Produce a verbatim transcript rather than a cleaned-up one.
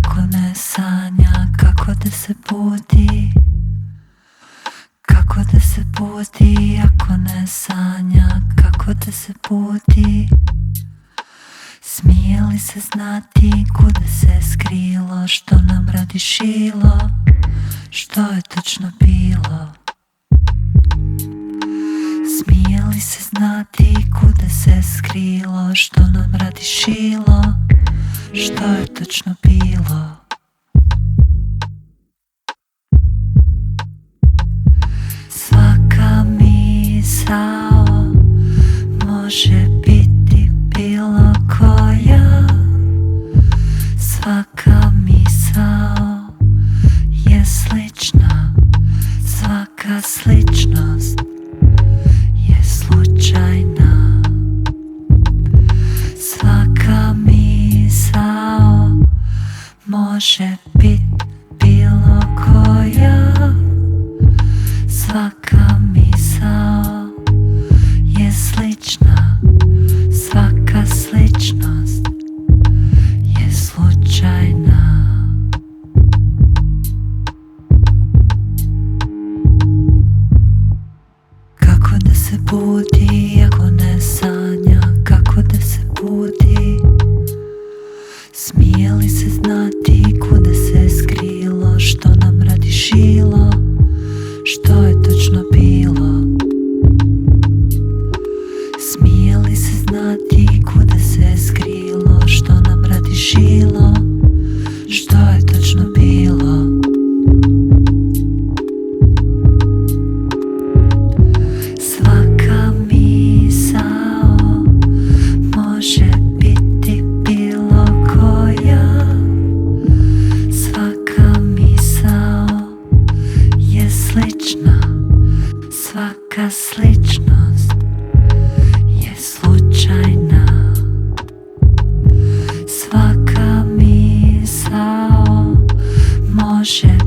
ako ne sanja, kako da se budi, kako da se budi, ako ne sanja, kako da se budi. Smije li se znati kuda se skrilo, što nam radi šilo, što je točno bilo? Smije li se znati kuda se skrilo, što nam radi šilo, što je točno bilo? Svaka misao može biti bilo koja, svaka misao je slična, svaka sličnost je slučajna. Svaka misao može biti bilo koja, svaka misao je slična, svaka sličnost je slučajna. Kako da se budi, ako ne sanja, kako da se budi? Smije li se znati kuda se skrilo, što nam radi šilo, što je točno bilo? Smije li se znati kuda se skrilo, što nam radi šilo, što je točno bilo? Svaka misao može biti bilo koja, svaka misao je slična, svaka sličnost je slučajna. Svaka misao može